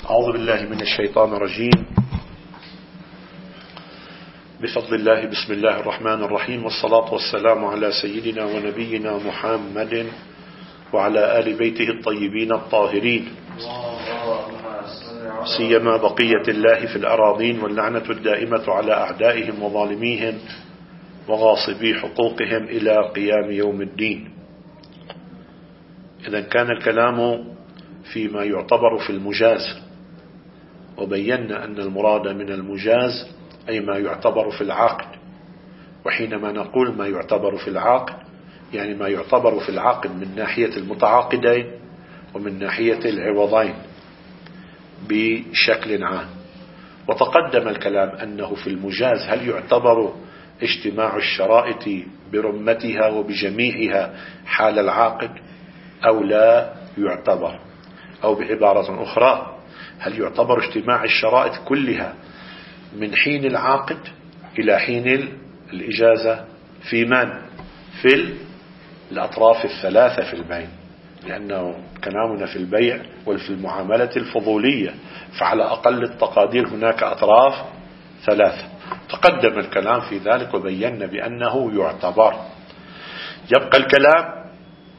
أعوذ بالله من الشيطان الرجيم. بفضل الله بسم الله الرحمن الرحيم، والصلاة والسلام على سيدنا ونبينا محمد وعلى آل بيته الطيبين الطاهرين، سيما بقية الله في الأراضين، واللعنة الدائمة على أعدائهم وظالميهم وغاصبي حقوقهم إلى قيام يوم الدين. إذن كان الكلام فيما يعتبر في المجاز، وبينا أن المراد من المجاز أي ما يعتبر في العقد. وحينما نقول ما يعتبر في العقد يعني ما يعتبر في العقد من ناحية المتعاقدين ومن ناحية العوضين بشكل عام. وتقدم الكلام أنه في المجاز هل يعتبر اجتماع الشرائط برمتها وبجميعها حال العاقد أو لا يعتبر، أو بعبارة أخرى هل يعتبر اجتماع الشرائط كلها من حين العاقد إلى حين الإجازة في من؟ في الأطراف الثلاثة في البيع، لأنه كلامنا في البيع وفي المعاملة الفضولية، فعلى أقل التقادير هناك أطراف ثلاثة. تقدم الكلام في ذلك وبينا بأنه يعتبر. يبقى الكلام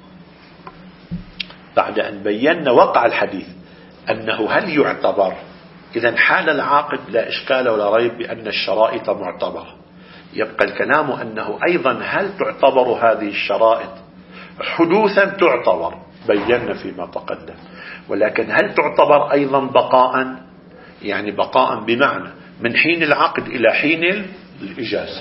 بعد أن بينا وقع الحديث أنه هل يعتبر. إذن حال العاقد لا إشكال ولا ريب بأن الشرائط معتبرة. يبقى الكلام أنه أيضا هل تعتبر هذه الشرائط حدوثا؟ تعتبر، بينا فيما تقدم. ولكن هل تعتبر أيضا بقاء؟ يعني بقاء بمعنى من حين العقد إلى حين الإجازة،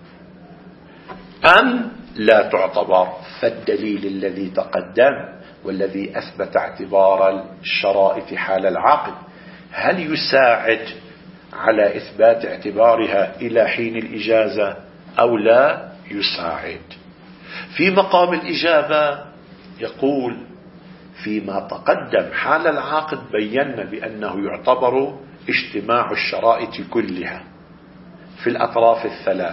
أم لا تعتبر؟ فالدليل الذي تقدم والذي أثبت اعتبار الشرائط حال العقد هل يساعد على إثبات اعتبارها إلى حين الإجازة أو لا يساعد؟ في مقام الإجابة يقول فيما تقدم حال العقد بينا بأنه يعتبر اجتماع الشرائط كلها في الأطراف الثلاث،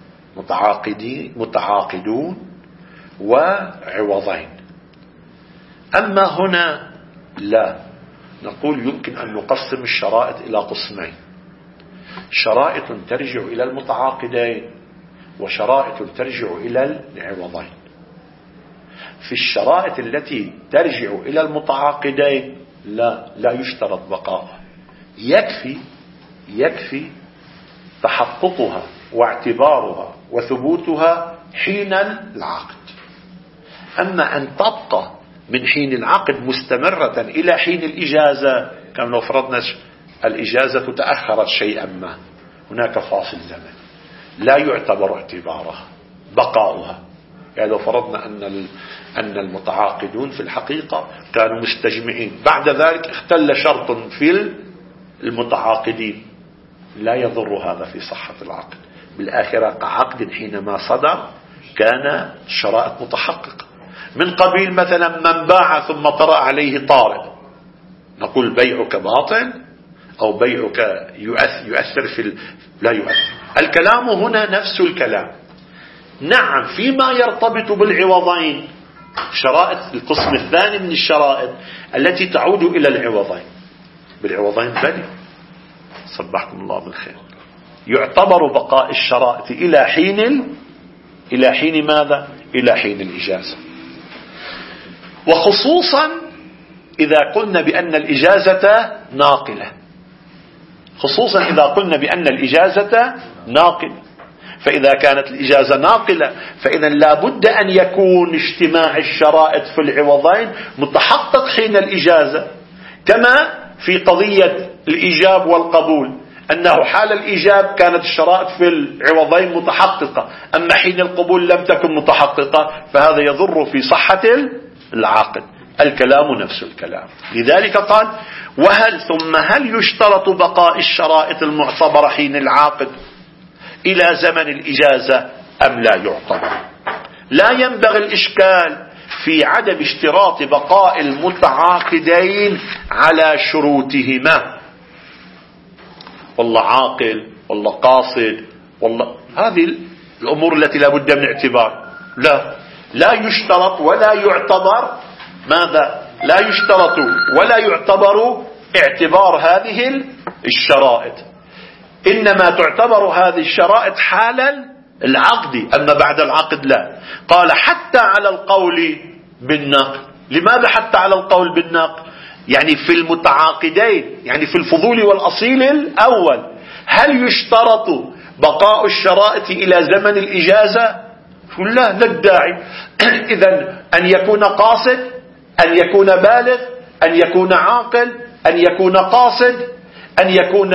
متعاقدون وعوضين. أما هنا لا، نقول يمكن أن نقسم الشرائط إلى قسمين: شرائط ترجع إلى المتعاقدين وشرائط ترجع إلى العوضين. في الشرائط التي ترجع إلى المتعاقدين لا يشترط بقاءها، يكفي تحققها واعتبارها وثبوتها حين العقد. أما أن تبقى من حين العقد مستمرة إلى حين الإجازة، كما لو فرضنا الإجازة تأخرت شيئا ما، هناك فاصل زمن، لا يعتبر اعتبارها بقاؤها. يعني لو فرضنا أن المتعاقدون في الحقيقة كانوا مستجمعين، بعد ذلك اختل شرط في المتعاقدين، لا يضر هذا في صحة العقد. بالآخرة كعقد حينما صدر كان الشرائط متحققة، من قبيل مثلا من باع ثم طرأ عليه طارئ، نقول بيعك باطل أو بيعك يؤثر لا يؤثر. الكلام هنا نفس الكلام. نعم، فيما يرتبط بالعوضين، شرائط القسم الثاني من الشرائط التي تعود إلى العوضين، بالعوضين بني صبحكم الله بالخير، يعتبر بقاء الشرائط إلى حين ماذا؟ إلى حين الإجازة. وخصوصا إذا قلنا بأن الإجازة ناقلة، فإذا كانت الإجازة ناقلة فإذا لا بد أن يكون اجتماع الشرائط في العوضين متحقق حين الإجازة، كما في قضية الإيجاب والقبول، أنه حال الإيجاب كانت الشرائط في العوضين متحققة، أما حين القبول لم تكن متحققة، فهذا يضر في صحة العقد. الكلام نفس الكلام. لذلك قال هل يشترط بقاء الشرائط المعتبرة حين العقد إلى زمن الإجازة أم لا يعتبر؟ لا ينبغي الإشكال في عدم اشتراط بقاء المتعاقدين على شروطهما، والله عاقل والله قاصد والله، هذه الأمور التي لا بد من اعتبار. لا يشترط ولا يعتبر. ماذا؟ لا يشترط ولا يعتبر اعتبار هذه الشرائط، إنما تعتبر هذه الشرائط حال العقد، أما بعد العقد لا. قال حتى على القول بالنقل. لماذا حتى على القول بالنقل؟ يعني في المتعاقدين، يعني في الفضول والأصيل الأول، هل يشترط بقاء الشرائط إلى زمن الإجازة؟ لا الداعي. إذن أن يكون قاصد، أن يكون بالغ، أن يكون عاقل، أن يكون قاصد، أن يكون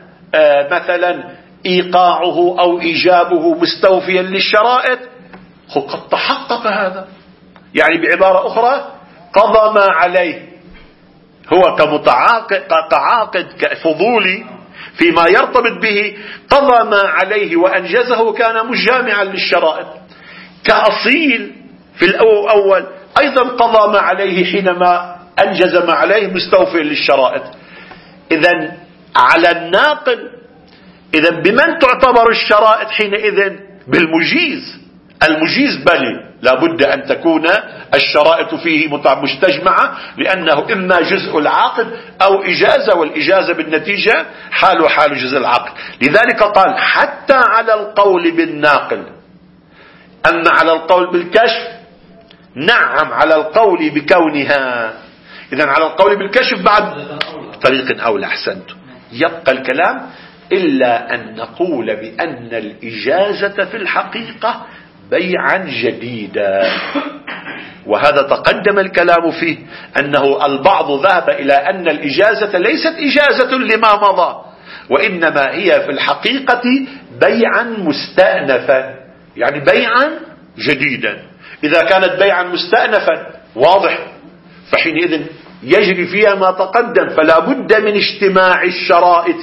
مثلا إيقاعه أو إيجابه مستوفيا للشرائط، قد تحقق هذا. يعني بعبارة أخرى قضى ما عليه، هو كعاقد كفضولي فيما يرتبط به، قضى ما عليه وأنجزه، كان مجامعا للشرائط. كأصيل في الأول أيضا قضى ما عليه حينما أنجز ما عليه مستوفيا للشرائط. إذن على الناقل، إذن بمن تعتبر الشرائط حينئذ؟ بالمجيز. المجيز بل لابد أن تكون الشرائط فيه مستجمعة، لأنه إما جزء العقد أو إجازة، والإجازة بالنتيجة حال جزء العقد. لذلك قال حتى على القول بالناقل. أما على القول بالكشف، نعم على القول بكونها. إذن على القول بالكشف بعد طريق أولى. أحسنت. يبقى الكلام إلا أن نقول بأن الإجازة في الحقيقة بيعا جديدا، وهذا تقدم الكلام فيه، أنه البعض ذهب إلى أن الإجازة ليست إجازة لما مضى، وإنما هي في الحقيقة بيعا مستأنفا، يعني بيعا جديدا. إذا كانت بيعا مستأنفا واضح، فحينئذ يجري فيها ما تقدم، فلا بد من اجتماع الشرائط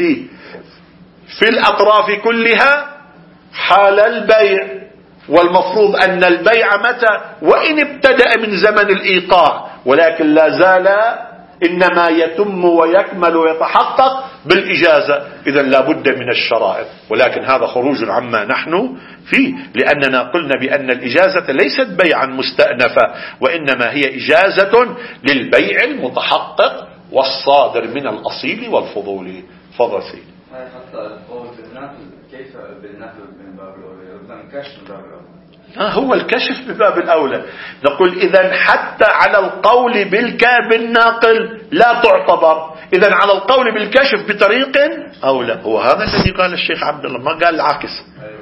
في الأطراف كلها حال البيع. والمفروض أن البيع متى؟ وإن ابتدأ من زمن الإيقاع، ولكن لا زال إنما يتم ويكمل ويتحقق بالإجازة. إذن لا بد من الشرائط، ولكن هذا خروج عما نحن فيه، لأننا قلنا بأن الإجازة ليست بيعا مستأنفة، وإنما هي إجازة للبيع المتحقق والصادر من الأصيل والفضول. فضل سيدي. حتى القول بالنقل، كيف بالنقل من باب الأولى؟ يبقى الكشف من باب الأولى. هو الكشف بباب الأولى. نقول إذن حتى على القول بالناقل لا تعتبر، إذن على القول بالكشف بطريق أولى. هو هذا الذي قال الشيخ عبد الله، ما قال العكس.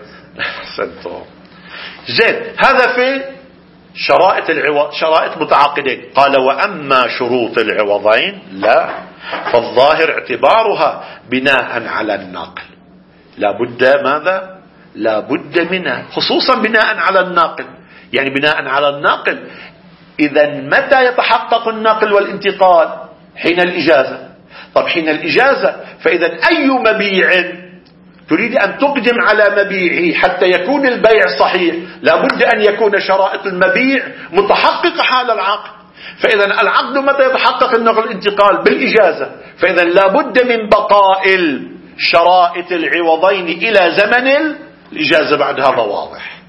زين. هذا في شرائط العوض، شرائط متعاقدين. قال وأما شروط العوضين لا، فالظاهر اعتبارها بناء على الناقل. لا بد ماذا؟ لا بد منها، خصوصا بناء على الناقل. يعني بناء على الناقل، إذن متى يتحقق النقل والانتقال؟ حين الإجازة. طب حين الإجازة، فإذن أي مبيع تريد أن تقدم على مبيعه حتى يكون البيع صحيح، لا بد أن يكون شرائط المبيع متحققة حال العقد. فإذا العقد متى يتحقق النقل الانتقال؟ بالإجازة. فإذا لا بد من بقاء شرائط العوضين إلى زمن الإجازة. بعد هذا واضح.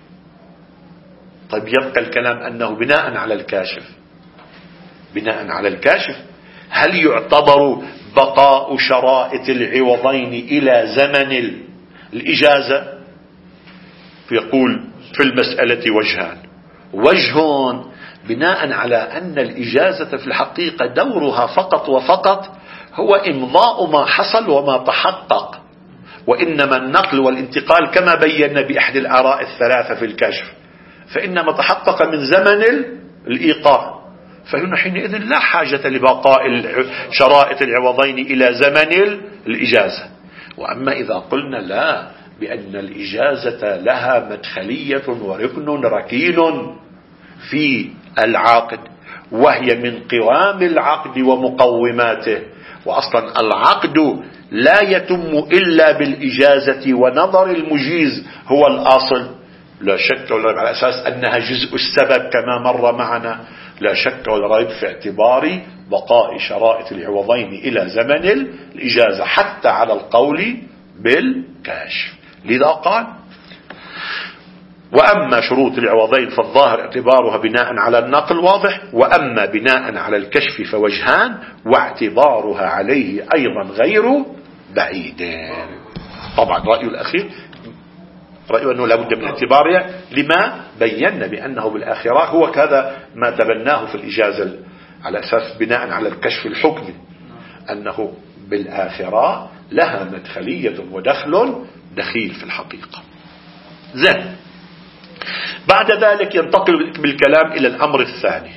طيب يبقى الكلام أنه بناء على الكاشف، بناء على الكاشف هل يعتبر بقاء شرائط العوضين إلى زمن الإجازة؟ يقول في المسألة وجهان. وجه بناء على أن الإجازة في الحقيقة دورها فقط وفقط هو إمضاء ما حصل وما تحقق، وإنما النقل والانتقال كما بينا بأحد الآراء الثلاثة في الكشف فإنما تحقق من زمن الإيقاع. فهنا حينئذ لا حاجة لبقاء شرائط العوضين إلى زمن الإجازة. وأما إذا قلنا لا، بأن الإجازة لها مدخلية وركن ركين في العقد، وهي من قوام العقد ومقوماته، وأصلا العقد لا يتم إلا بالإجازة، ونظر المجيز هو الأصل. لا شك ولا ريب على أساس أنها جزء السبب كما مر معنا، لا شك ولا ريب في اعتبار بقاء شرائط العوضين إلى زمن الإجازة حتى على القول بالكاشف. لذا قال وأما شروط العوضين فالظاهر اعتبارها بناء على النقل واضح، وأما بناء على الكشف فوجهان، واعتبارها عليه أيضا غير بعيد. طبعا رأي الأخير رأيه أنه لابد من اعتبارها لما بينا بأنه بالآخرة هو كذا ما تبناه في الإجازة على أساس بناء على الكشف الحكمي أنه بالآخرة لها مدخلية ودخل دخيل في الحقيقة. زين، بعد ذلك ينتقل بالكلام إلى الأمر الثاني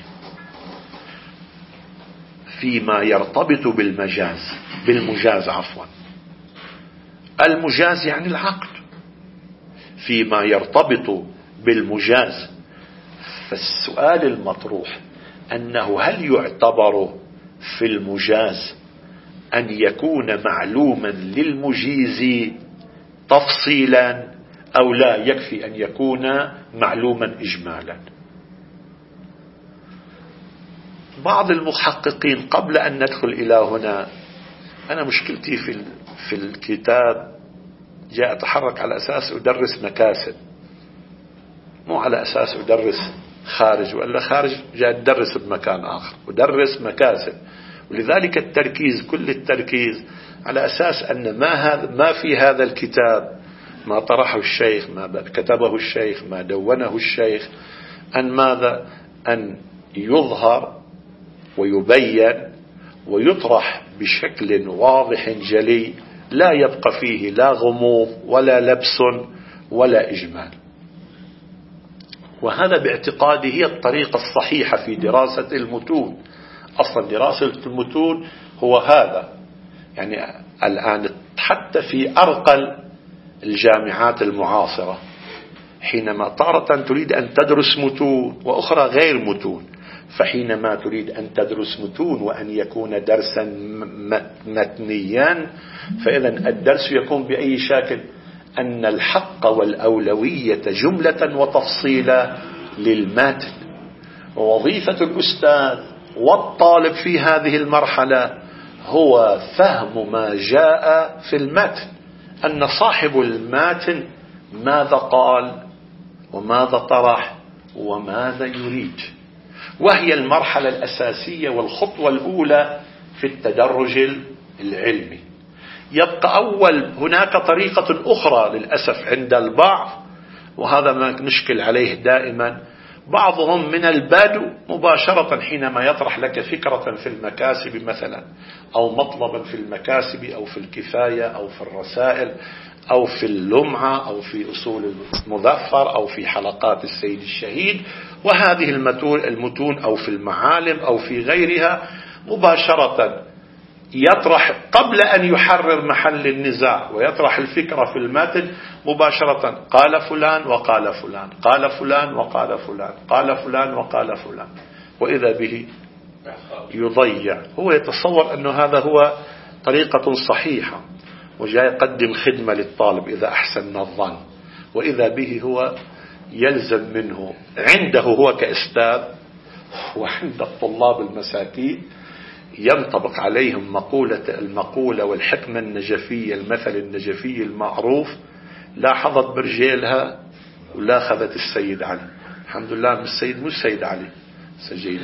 فيما يرتبط بالمجاز عفوا. المجاز يعني العقد. فيما يرتبط بالمجاز، فالسؤال المطروح أنه هل يعتبر في المجاز أن يكون معلوما للمجيز تفصيلا، أو لا يكفي أن يكون معلوما إجمالا؟ بعض المحققين قبل أن ندخل إلى هنا، أنا مشكلتي في الكتاب جاء أتحرك على أساس أدرس مكاسب، مو على أساس أدرس خارج، وإلا خارج جاء أدرس بمكان آخر، أدرس مكاسب. ولذلك التركيز، كل التركيز على أساس أن ما في هذا الكتاب، ما طرحه الشيخ، ما كتبه الشيخ، ما دونه الشيخ، أن ماذا؟ أن يظهر ويبين ويطرح بشكل واضح جلي، لا يبقى فيه لا غموض ولا لبس ولا إجمال. وهذا باعتقادي هي الطريقة الصحيحة في دراسة المتون. أصلا دراسة المتون هو هذا، يعني الآن حتى في أرقى الجامعات المعاصرة حينما تارة تريد أن تدرس متون وأخرى غير متون، فحينما تريد أن تدرس متون وأن يكون درسا متنيا، فإذا الدرس يكون بأي شكل؟ أن الحق والأولوية جملة وتفصيلا للمتن. ووظيفة الأستاذ والطالب في هذه المرحلة هو فهم ما جاء في المتن، أن صاحب المتن ماذا قال وماذا طرح وماذا يريد. وهي المرحلة الأساسية والخطوة الأولى في التدرج العلمي. يبقى هناك طريقة أخرى للأسف عند البعض، وهذا ما نشكل عليه دائما، بعضهم من البدو مباشرة حينما يطرح لك فكرة في المكاسب مثلا، أو مطلبا في المكاسب أو في الكفاية أو في الرسائل أو في اللمعة أو في أصول المظفر أو في حلقات السيد الشهيد وهذه المتون أو في المعالم أو في غيرها، مباشرة يطرح قبل أن يحرر محل النزاع ويطرح الفكرة في المتن مباشرة، قال فلان وقال فلان، قال فلان وقال فلان، قال فلان وقال فلان، وإذا به يضيع. هو يتصور أنه هذا هو طريقة صحيحة وجاء يقدم خدمة للطالب إذا أحسن الظن، وإذا به هو يلزم منه عنده هو كأستاذ وعند الطلاب المساكين ينطبق عليهم المقولة والحكمة النجفية، المثل النجفي المعروف: لا حظت برجيلها ولا خذت السيد علي. الحمد لله من السيد مش السيد علي سجيل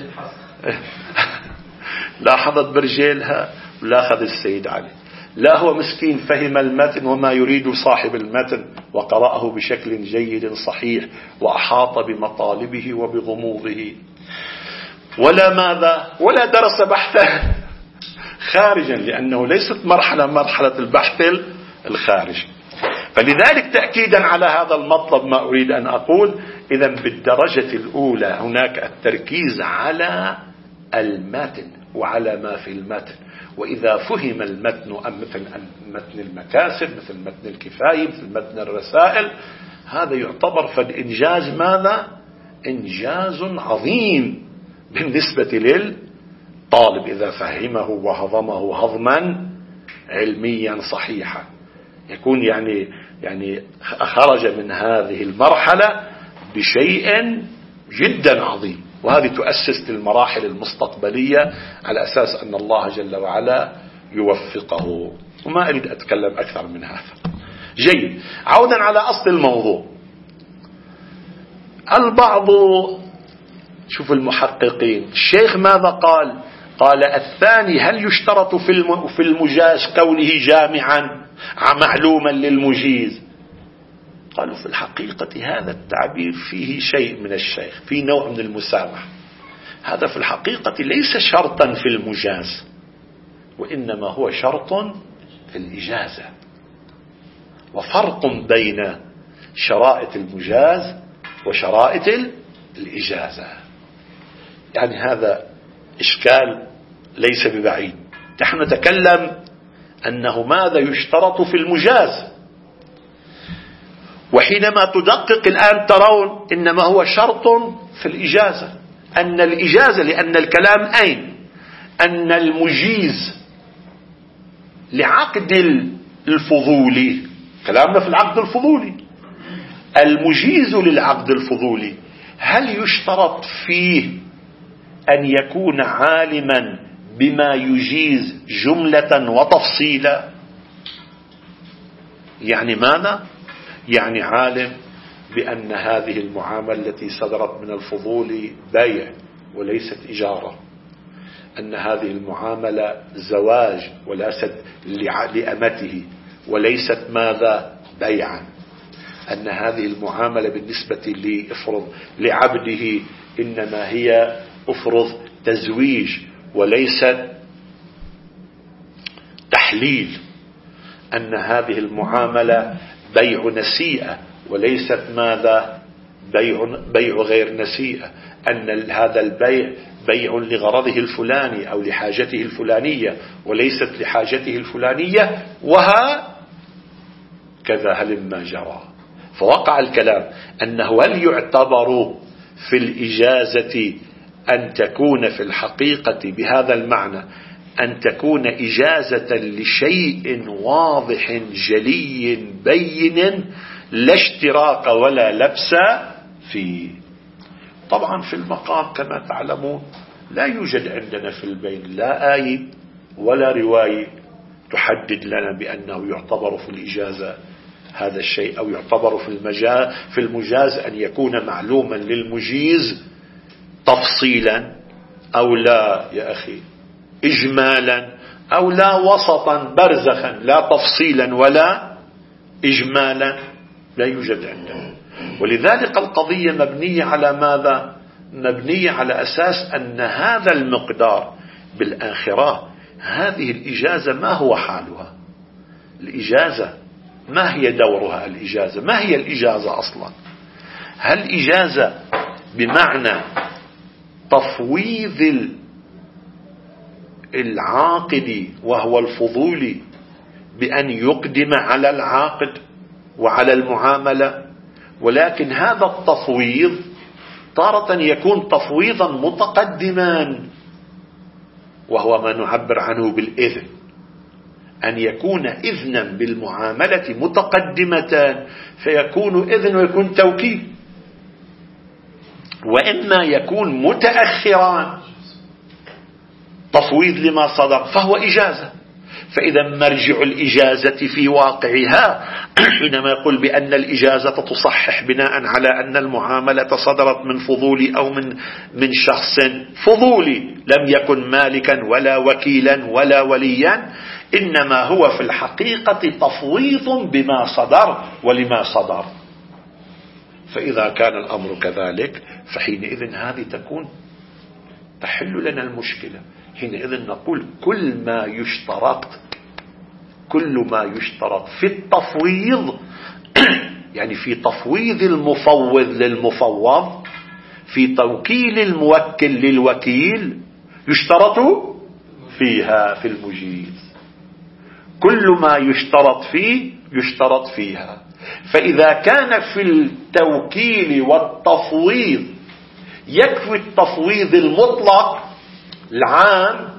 لا حظت برجيلها ولا خذ السيد علي. لا، هو مسكين فهم المتن وما يريد صاحب المتن وقرأه بشكل جيد صحيح وأحاط بمطالبه وبغموضه، ولا ماذا؟ ولا درس بحثا خارجا، لأنه ليست مرحلة البحث الخارجي. فلذلك تأكيدا على هذا المطلب ما أريد أن أقول، إذن بالدرجة الأولى هناك التركيز على المتن وعلى ما في المتن. وإذا فهم المتن مثل متن المكاسب، مثل متن الكفاية، مثل متن الرسائل، هذا يعتبر فالإنجاز ماذا؟ إنجاز عظيم بالنسبة للطالب إذا فهمه وهضمه هضما علميا صحيحا، يكون يعني خرج من هذه المرحلة بشيء جدا عظيم. وهذه تؤسس للمراحل المستقبلية على أساس أن الله جل وعلا يوفقه. وما أريد أتكلم أكثر من هذا. جيد، عودا على أصل الموضوع. البعض، شوف المحققين، الشيخ ماذا قال؟ قال الثاني هل يشترط في المجاز كونه جامعا معلوما للمجيز؟ قالوا في الحقيقة هذا التعبير فيه شيء من الشيخ، فيه نوع من المسامح. هذا في الحقيقة ليس شرطا في المجاز، وإنما هو شرط في الإجازة، وفرق بين شرائط المجاز وشرائط الإجازة. يعني هذا إشكال ليس ببعيد. نحن نتكلم أنه ماذا يشترط في المجاز، وحينما تدقق الآن ترون إنما هو شرط في الإجازة. أن الإجازة، لأن الكلام أين؟ أن المجيز لعقد الفضولي، كلامنا في العقد الفضولي، المجيز للعقد الفضولي هل يشترط فيه أن يكون عالما بما يجيز جملة وتفصيلا؟ يعني ماذا؟ يعني عالم بأن هذه المعاملة التي صدرت من الفضول بيع وليست إجارة، أن هذه المعاملة زواج وليست لأمته وليست ماذا؟ بيعا، أن هذه المعاملة بالنسبة لعبده إنما هي أفرض تزويج وليست تحليل، أن هذه المعاملة بيع نسيئة وليست ماذا؟ بيع غير نسيئة، أن هذا البيع بيع لغرضه الفلاني أو لحاجته الفلانية وليست لحاجته الفلانية، وهكذا هلما جرى. فوقع الكلام أنه هل يعتبر في الإجازة أن تكون في الحقيقة بهذا المعنى أن تكون إجازة لشيء واضح جلي بين لا اشتراك ولا لبس فيه. طبعا في المقام كما تعلمون لا يوجد عندنا في البين لا آية ولا رواية تحدد لنا بأنه يعتبر في الإجازة هذا الشيء، أو يعتبر في المجاز أن يكون معلوما للمجيز تفصيلا أو لا يا أخي إجمالا، أو لا وسطا برزخا، لا تفصيلا ولا إجمالا، لا يوجد عندنا. ولذلك القضية مبنية على ماذا؟ مبنية على أساس أن هذا المقدار بالآخرة، هذه الإجازة ما هو حالها؟ الإجازة ما هي دورها؟ الإجازة ما هي الإجازة أصلا؟ هل إجازة بمعنى تفويض العاقد وهو الفضولي بأن يقدم على العاقد وعلى المعاملة؟ ولكن هذا التفويض تارة يكون تفويضا متقدما، وهو ما نعبر عنه بالإذن، أن يكون إذنا بالمعاملة متقدمة، فيكون إذن ويكون توكيل، وإما يكون متأخرا تفويض لما صدر فهو إجازة. فإذا مرجع الإجازة في واقعها حينما يقول بأن الإجازة تصحح بناء على أن المعاملة صدرت من فضولي أو من شخص فضولي لم يكن مالكا ولا وكيلا ولا وليا، إنما هو في الحقيقة تفويض بما صدر ولما صدر. فإذا كان الأمر كذلك فحينئذ هذه تحل لنا المشكلة. حينئذ نقول كل ما يشترط في التفويض يعني في تفويض المفوض للمفوض، في توكيل الموكل للوكيل، يشترط فيها في المجيز. كل ما يشترط فيه يشترط فيها. فإذا كان في التوكيل والتفويض يكفي التفويض المطلق العام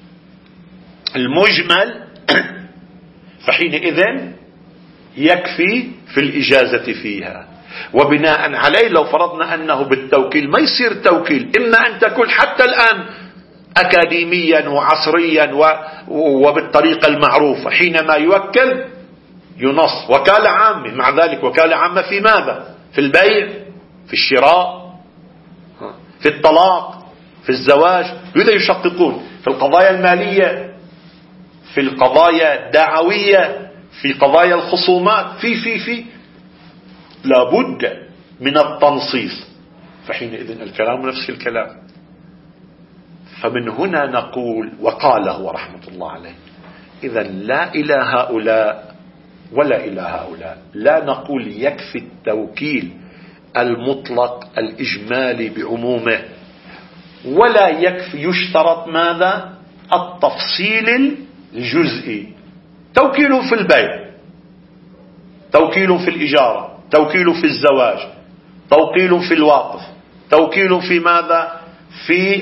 المجمل، فحينئذ يكفي في الإجازة فيها. وبناء عليه لو فرضنا أنه بالتوكيل ما يصير توكيل، إما أن تكون حتى الآن أكاديميا وعصريا وبالطريقة المعروفة، حينما يوكل ينص وكالة عامة، مع ذلك وكالة عامة في ماذا؟ في البيع في الشراء، في الطلاق، في الزواج، لذا يشققون في القضايا المالية، في القضايا الدعوية، في قضايا الخصومات، في لابد من التنصيص. فحينئذ الكلام نفس الكلام. فمن هنا نقول وقاله رحمة الله عليه إذا لا إلى هؤلاء ولا إلى هؤلاء، لا نقول يكفي التوكيل المطلق الإجمالي بعمومه، ولا يكفي، يشترط ماذا؟ التفصيل الجزئي. توكيل في البيع، توكيل في الإجارة، توكيل في الزواج، توكيل في الوقف، توكيل في ماذا؟ في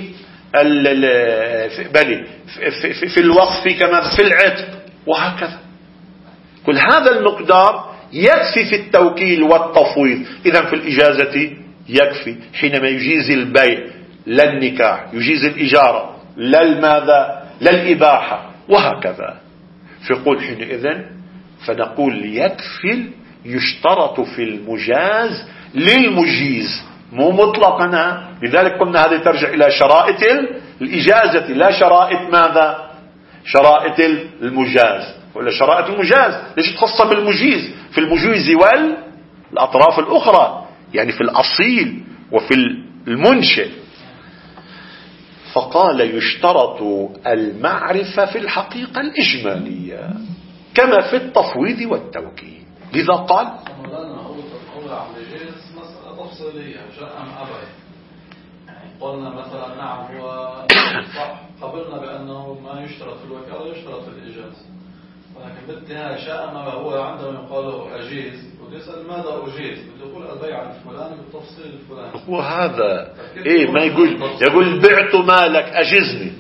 في الوقف، كما في العتق، وهكذا. كل هذا المقدار يكفي في التوكيل والتفويض. إذن في الإجازة يكفي حينما يجيز البيع لا النكاح، يجيز الإجارة لا الماذا؟ لا الإباحة، وهكذا. فيقول حينئذ فنقول يكفي، يشترط في المجاز للمجيز، مو مطلقا. لذلك قلنا هذه ترجع إلى شرائط الإجازة لا شرائط ماذا؟ شرائط المجاز. ولا شرائط المجاز ليش تخص بالمجيز؟ في المجيز والأطراف الأخرى، يعني في الأصيل وفي المنشئ. فقال يشترط المعرفة في الحقيقة الإجمالية كما في التفويض والتوكيد. لذا قال مسألة تفصيلية جاء أم أبى. قلنا مثلا نعم هو صح، قبلنا بأنه ما يشترط في الوكالة يشترط في الإجازة، ولكن بالنهاية شاء ما هو عندما يقال أجيز وتسأل ماذا أجيز، يقول البيع الفلاني بالتفصيل الفلاني. وهذا إيه ما يقول بعت مالك أجزني،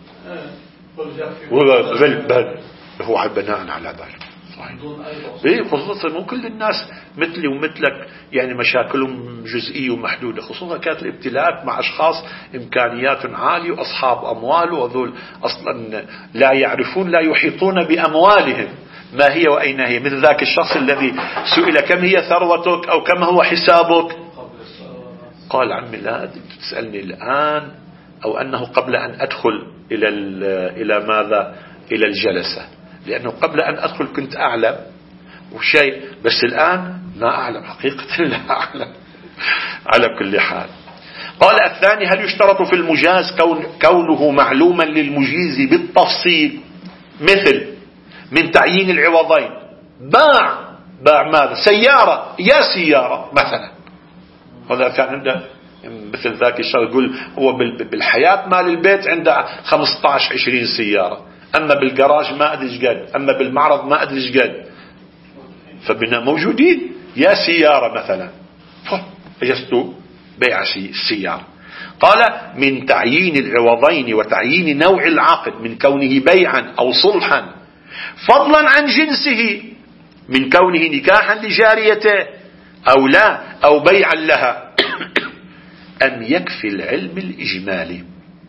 هو بناء على ذلك. ايه خصوصا مو كل الناس مثلي ومثلك يعني مشاكلهم جزئية ومحدودة، خصوصا كانت الابتلاءات مع أشخاص إمكانيات عالية وأصحاب أموال، وذول أصلا لا يعرفون، لا يحيطون بأموالهم ما هي وأين هي. مثل ذاك الشخص الذي سئل كم هي ثروتك أو كم هو حسابك، قال عمي لا تسألني الآن، أو أنه قبل أن أدخل إلى ماذا؟ إلى الجلسة، لأنه قبل أن أدخل كنت أعلم وشيء، بس الآن ما أعلم حقيقة، لا أعلم. على كل حال قال الثاني هل يشترط في المجاز كونه معلوما للمجيز بالتفصيل، مثل من تعيين العوضين، باع ماذا؟ سيارة، يا سيارة مثلا، هذا كان عنده مثل ذاك الشخص يقول هو بالحياة مال البيت عنده 15-20 سيارة، أما بالجراج ما أدري ايش قد، أما بالمعرض ما أدري ايش قد، فبنا موجودين يا سيارة مثلا، فجزت بيع السيارة. قال من تعيين العوضين وتعيين نوع العقد من كونه بيعا أو صلحا، فضلا عن جنسه من كونه نكاحا لجاريته أو لا، أو بيعا لها، أن يكفي العلم الإجمالي.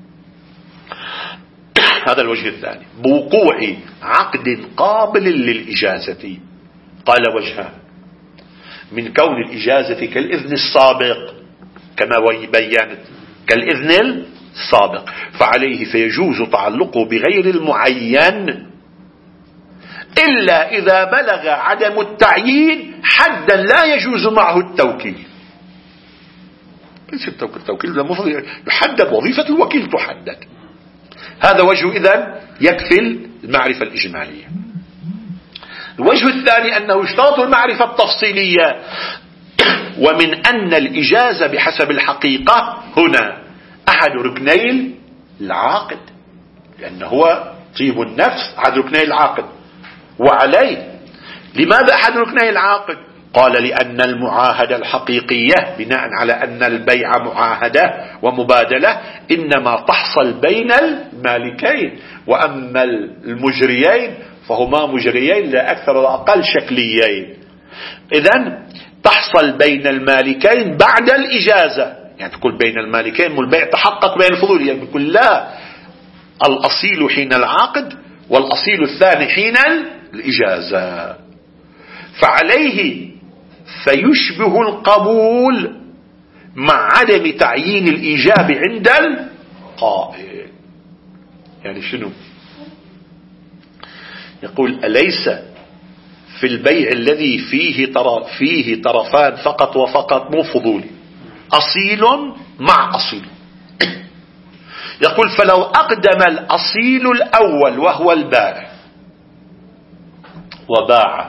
هذا الوجه الثاني، بوقوع عقد قابل للإجازة. قال وجهان، من كون الإجازة كالإذن السابق، كما بيّنت كالإذن السابق، فعليه فيجوز تعلقه بغير المعين إلا إذا بلغ عدم التعيين حدا لا يجوز معه التوكيل. ليس التوكيل المفروض يحدد، وظيفة الوكيل تحدد. هذا وجه إذن يكفي المعرفة الإجمالية. الوجه الثاني أنه يشترط المعرفة التفصيلية، ومن أن الإجازة بحسب الحقيقة هنا أحد ركني العاقد، لأنه هو طيب النفس أحد ركني العاقد. وعليه لماذا أحد ركني العاقد؟ قال لأن المعاهدة الحقيقية بناء على أن البيع معاهدة ومبادلة إنما تحصل بين المالكين، وأما المجريين فهما مجريين لا أكثر ولا أقل شكليين. إذن تحصل بين المالكين بعد الإجازة، يعني تقول بين المالكين والبيع تحقق بين الفضول، يعني بيقول لا، الأصيل حين العقد والأصيل الثاني حين الإجازة. فعليه فيشبه القبول مع عدم تعيين الإيجاب عند القائل. يعني شنو؟ يقول أليس في البيع الذي فيه طرفان فقط وفقط، مو فضولي، أصيل مع أصيل. يقول فلو أقدم الأصيل الأول وهو البائع وباع،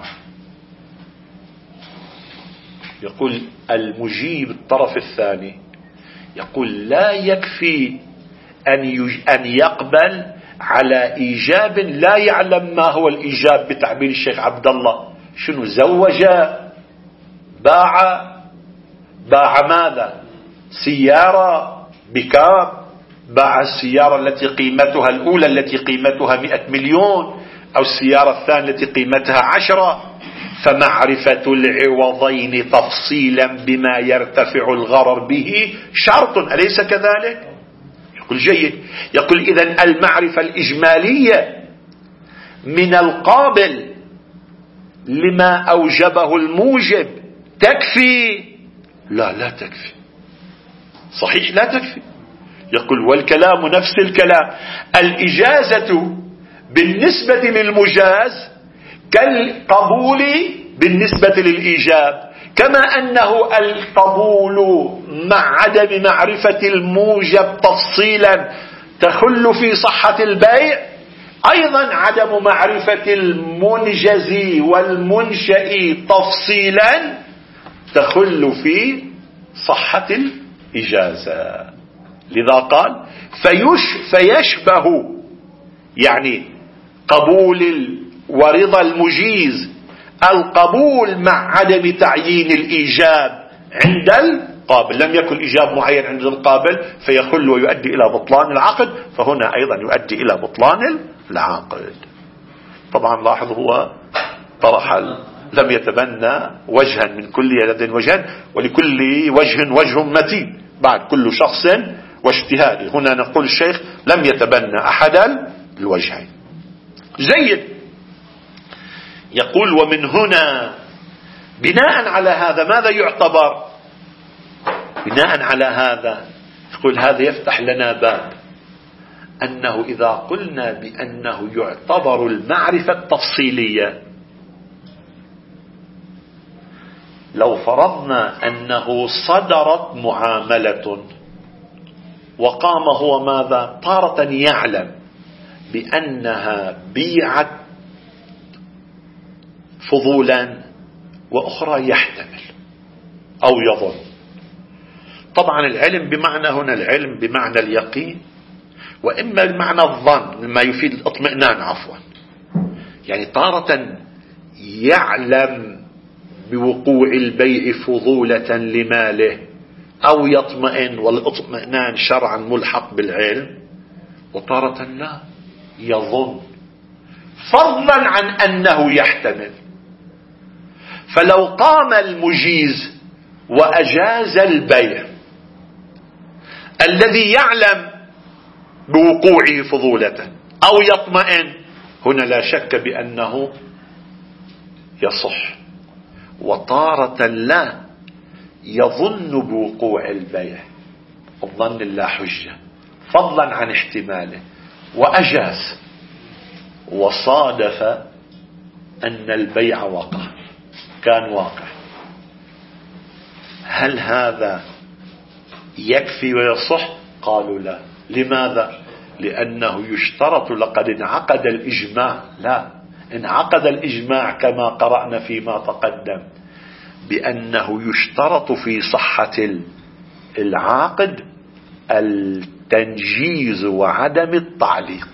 يقول المجيب الطرف الثاني يقول لا يكفي أن يقبل على إيجاب لا يعلم ما هو الإيجاب بتعبير الشيخ عبد الله. شنو؟ زوج، باع ماذا؟ سيارة بكام؟ باع السيارة التي قيمتها الأولى التي قيمتها 100 مليون، أو السيارة الثانية التي قيمتها 10. فمعرفة العوضين تفصيلا بما يرتفع الغرر به شرط، أليس كذلك؟ يقول جيد. يقول إذن المعرفة الإجمالية من القابل لما أوجبه الموجب تكفي؟ لا تكفي، صحيح لا تكفي. يقول والكلام نفس الكلام، الإجازة بالنسبة للمجاز كالقبول بالنسبة للإيجاب، كما أنه القبول مع عدم معرفة الموجب تفصيلا تخل في صحة البيع، أيضا عدم معرفة المنجز والمنشئ تفصيلا تخل في صحة الإجازة. لذا قال فيشبه يعني قبول ورضا المجيز القبول مع عدم تعيين الإيجاب عند القابل. لم يكن إيجاب معين عند القابل فيخل ويؤدي إلى بطلان العقد، فهنا أيضا يؤدي إلى بطلان العقد. طبعا لاحظ هو طرح لم يتبنى وجها من كل يد وجها، ولكل وجه متين، بعد كل شخص واجتهاده. هنا نقول الشيخ لم يتبنى أحد الوجهين. جيد. يقول ومن هنا بناء على هذا ماذا يعتبر؟ بناء على هذا يقول هذا يفتح لنا باب أنه إذا قلنا بأنه يعتبر المعرفة التفصيلية، لو فرضنا أنه صدرت معاملة وقام هو ماذا؟ تارة يعلم بأنها بيعت فضولا، وأخرى يحتمل أو يظن. طبعا العلم بمعنى هنا العلم بمعنى اليقين، وإما بمعنى الظن ما يفيد الاطمئنان عفوا. يعني تارة يعلم بوقوع البيع فضولة لماله أو يطمئن، والاطمئنان شرعا ملحق بالعلم، وتارة لا يظن فضلا عن أنه يحتمل. فلو قام المجيز وأجاز البيع الذي يعلم بوقوعه فضولة أو يطمئن، هنا لا شك بأنه يصح. وتارة لا يظن بوقوع البيع، الظن لا حجة فضلا عن احتماله، وأجاز وصادف أن البيع وقع، كان واقع. هل هذا يكفي ويصح؟ قالوا لا. لماذا؟ لأنه يشترط لقد انعقد الإجماع. لا، انعقد الإجماع كما قرأنا فيما تقدم بأنه يشترط في صحة العقد التنجيز وعدم التعليق.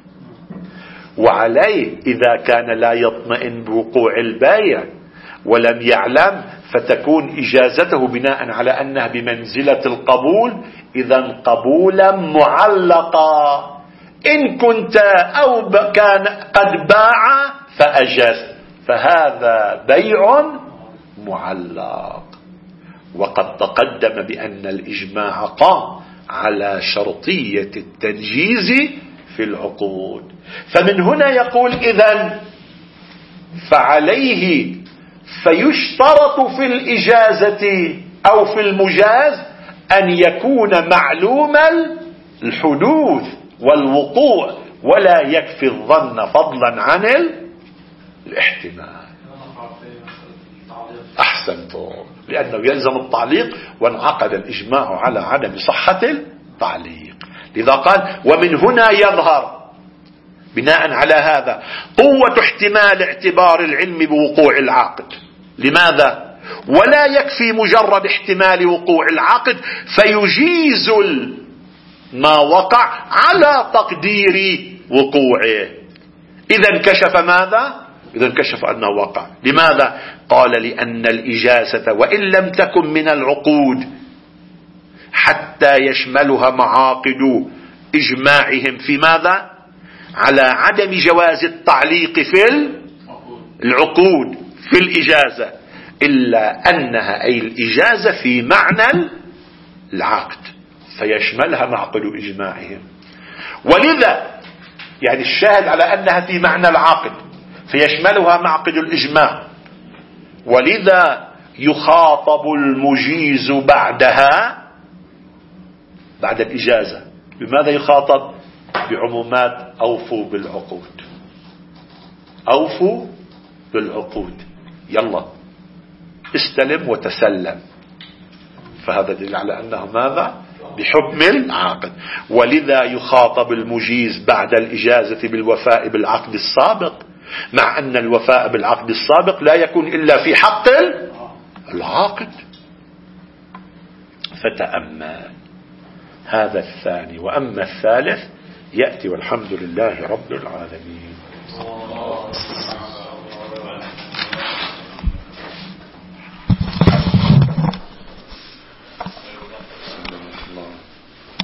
وعليه إذا كان لا يطمئن بوقوع البيع ولم يعلم فتكون إجازته بناء على أنها بمنزلة القبول، إذا قبولا معلقا. إن كنت أو كان قد باع فأجاز، فهذا بيع معلق. وقد تقدم بأن الإجماع قام على شرطية التنجيز في العقود. فمن هنا يقول إذن فعليه فيشترط في الإجازة أو في المجاز أن يكون معلوم الحدوث والوقوع، ولا يكفي الظن فضلا عن الاحتمال. أحسنتم، لأنه يلزم التعليق، وانعقد الإجماع على عدم صحة التعليق. لذا قال ومن هنا يظهر بناء على هذا قوة احتمال اعتبار العلم بوقوع العاقد. لماذا؟ ولا يكفي مجرد احتمال وقوع العاقد فيجيز ما وقع على تقدير وقوعه. إذا انكشف ماذا؟ إذا انكشف أنه وقع. لماذا؟ قال لأن الإجازة وإن لم تكن من العقود حتى يشملها معاقد إجماعهم في ماذا؟ على عدم جواز التعليق في العقود في الإجازة، إلا أنها أي الإجازة في معنى العقد فيشملها معقد إجماعهم. ولذا يعني الشاهد على أنها في معنى العقد فيشملها معقد الإجماع، ولذا يخاطب المجيز بعدها بعد الإجازة. بماذا يخاطب؟ بعمومات أوفوا بالعقود، أوفوا بالعقود، يلا استلم وتسلم. فهذا دليل على أنه ماذا؟ بحكم العقد. ولذا يخاطب المجيز بعد الإجازة بالوفاء بالعقد السابق، مع أن الوفاء بالعقد السابق لا يكون إلا في حق العاقد. فتأمل هذا الثاني. وأما الثالث يأتي، والحمد لله رب العالمين.